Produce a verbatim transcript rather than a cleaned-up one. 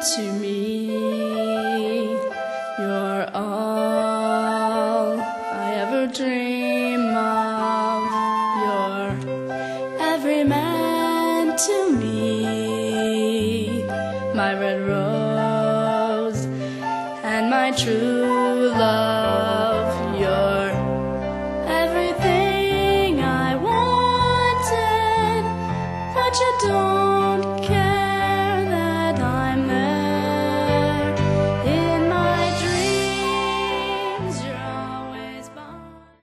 to me. You're all I ever dream of. You're every man to me. My red rose and my true love.